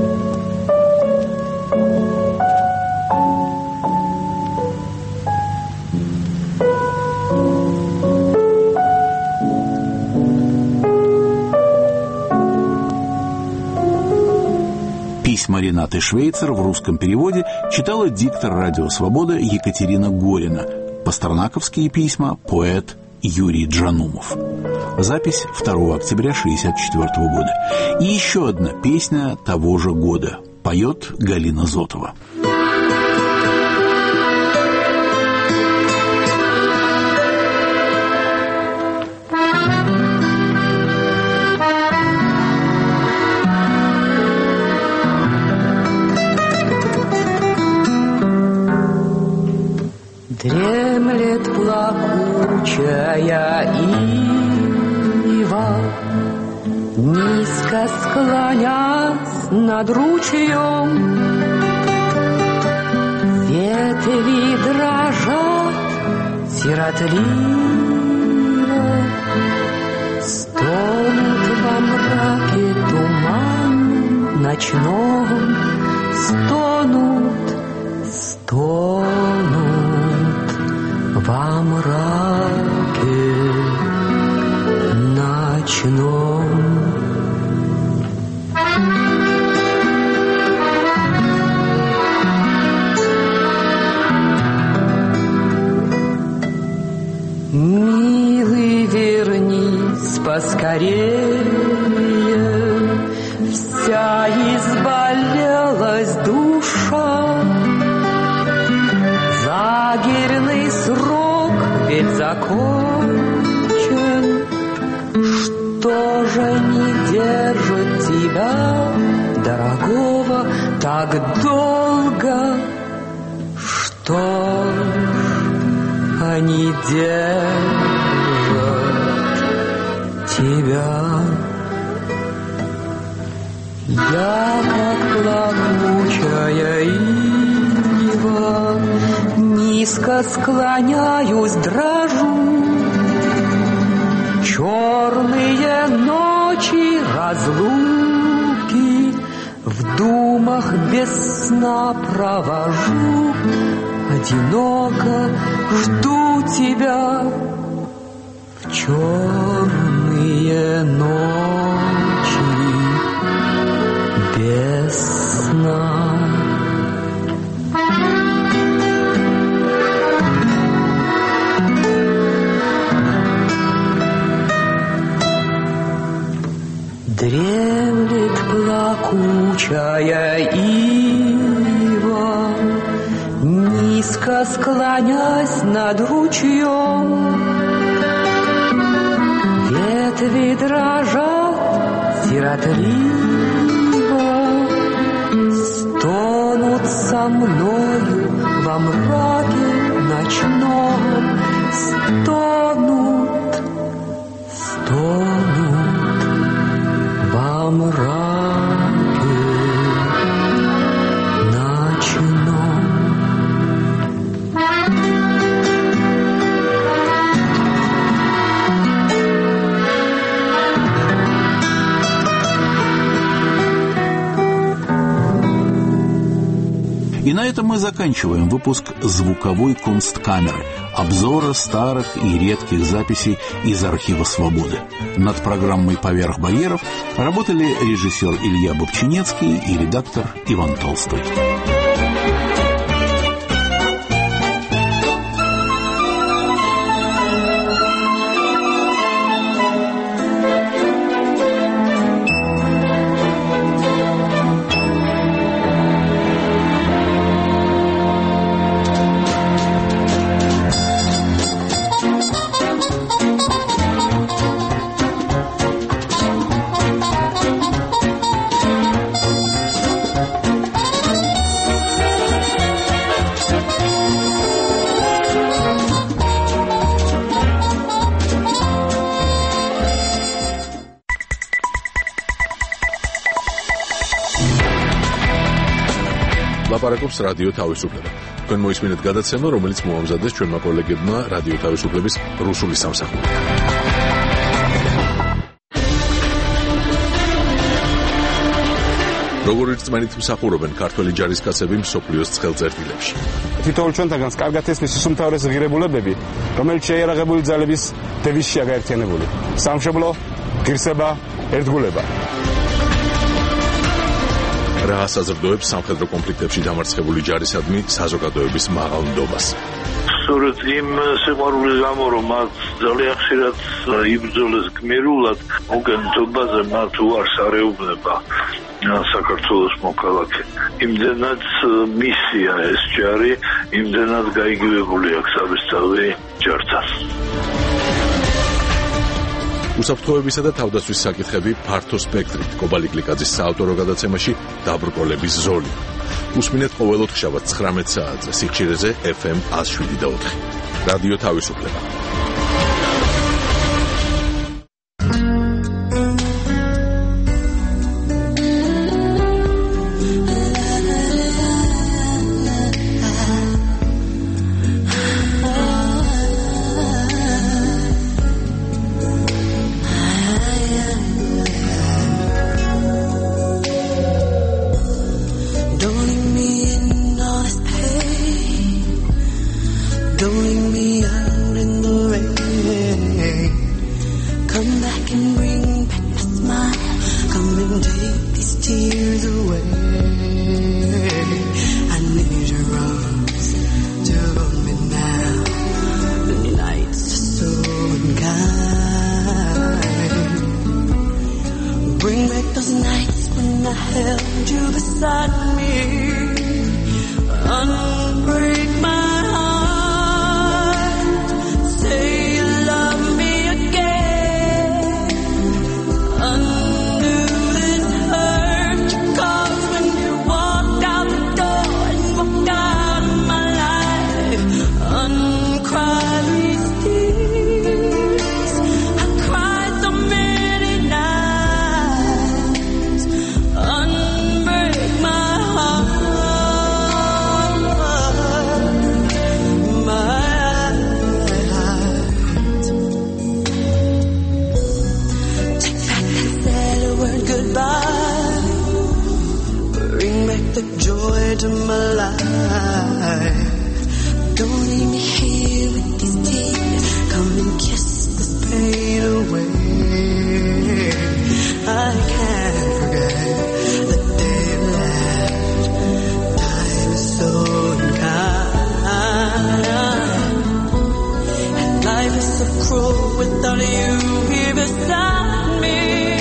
Письма Ренаты Швейцер в русском переводе читала диктор «Радио Свобода» Екатерина Горина. Пастернаковские письма – поэт Юрий Джанумов. Запись второго октября шестьдесят четвёртого года. И еще одна песня того же года. Поет Галина Зотова. Дремлет плакучая ива, низко склонясь над ручьем. Ветви дрожат сиротливо ночном стонут, стонут во мраке ночном. Милый, вернись поскорее, вся изболелась душа. Лагерный срок ведь закончен. Что же не держит тебя, дорогого, так долго? Что они держат тебя? Я, как плакучая ива, низко склоняюсь, дрожу. Черные ночи разлуки в думах без сна провожу. Одиноко жду тебя в черные ночи без сна. Дремлет плакучая ива, низко склонясь над ручьем. Ветви дрожат сиротливо, стонут со мною во мраке ночном. Стонут, стонут во мраке ночном. И на этом мы заканчиваем выпуск звуковой Кунсткамеры, обзора старых и редких записей из архива «Свободы». Над программой «Поверх барьеров» работали режиссер Илья Бобчинецкий и редактор Иван Толстой. ლაპარაკობს რადიო თავისუფლება. თქვენ მოისმინეთ გადაცემა, რომელიც მოამზადეს ჩვენმა კოლეგებმა რადიო თავისუფლების რუსული სამსახურიდან. როგორ რწმენით მსახურობენ ქართველი ჯარისკაცები მსოფლიოს ცხელწერტილებში? თითოეულ ჩვენთაგანს კარგად ესმის ის უმთავრესი ღირებულებები, რომელიც შეიარაღებული ძალების დევიზშია გაერთიანებული. სამშობლო, ღირსება, ერთგულება. რა საზრდოებს სამხედრო კონფლიქტებში დამარცხებული ჯარისადმი საზოგადოების მაღალ ნდობას? სწორედ იმ სიყვარულის გამო, რომ მათ ძალიან ხშირად იბრძოლეს გმირულად, მოგენთობაზე მათ უარს არეუბნება საქართველოს მოქალაქე. იმდენად მისია ეს ჯარი, იმდენად გაიგივებული აქვს საბესწავლი ჯართან. უსაფრთხოებისა და თავდაცვის საკითხები ფართო სპექტრით. კობალი გლიკაძის საავტორო გადაცემაში დაბრკოლების ზოლი. უსმინეთ ყოველ ოთხშაბათს ცხრამეტ საათზე სიხშირეზე ეფ ემ ათს შვიდი და ოთხი. რადიო თავისუფლება. these tears away. I need your arms to hold me now. The nights are so unkind. Bring back those nights when I held you beside me. Unbreak my heart. Say you love me again. Undo this hurt you caused when you walked out the door and walked out of my life. Uncry these tears. I cried so many nights. Unbreak my heart. The joy to my life. Don't leave me here with these tears. Come and kiss this pain away. I can't forget the day you left. Time is so unkind, and life is so cruel without you here beside me.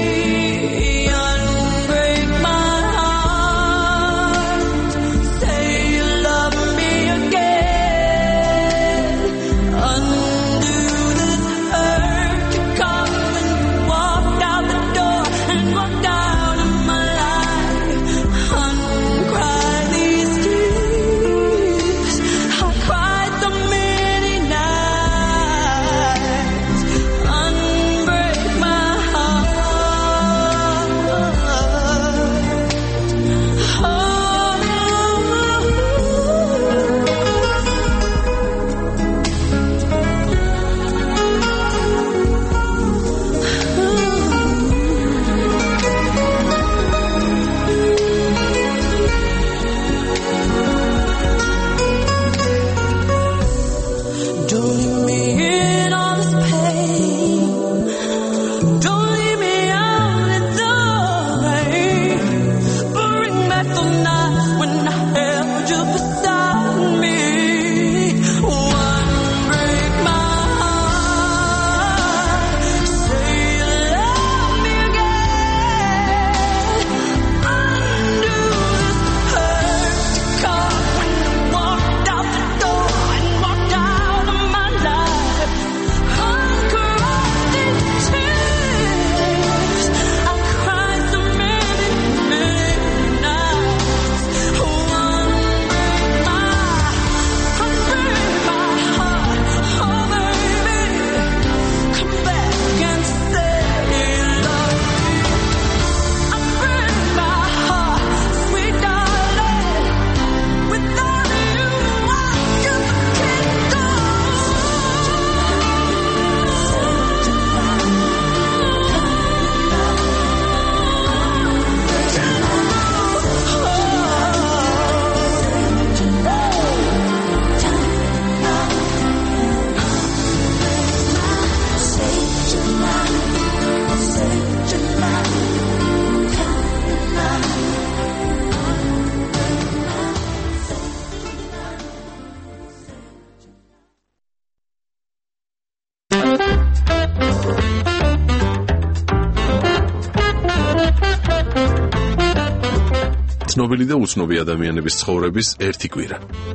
ცნობილი და უცნობი ადამიანების ცხოვრების ერთი კვირა.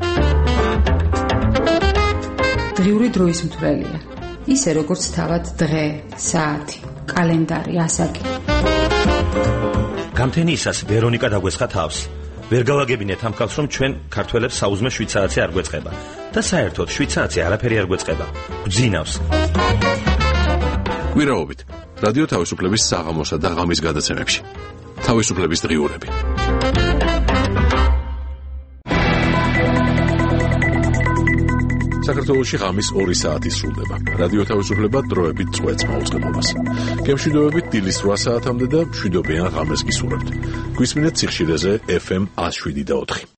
დღიური დროის მთვრელია. ისე როგორც თავად დღე, საათი, კალენდარი, ასაკი. გამთენიისას ვერონიკა დაგვესხა თავს. ვერ გავაგებინეთ ამ ხალხს, რომ ჩვენ ქართველებს საუზმე შვიცარიცი არ გვეწყება და საერთოდ შვიცარიცი არაფერი არ გვეწყება. გძინავს. კვირაობით რადიო თავისუფლების საღამოსა და ღამის გადაცემებში. თავისუფლების დღიურები. საქართველოში ღამის ორი საათი სრულდება. რადიო თავისუფლება დროებით წვეთს მაუწყებლობას. გემშვიდობებით დილის რვა საათამდე და მშვიდობიან ღამეს გისურვებთ. გვისმინეთ სიხშირეზე ეფ ემ ათს შვიდი და ოთხი.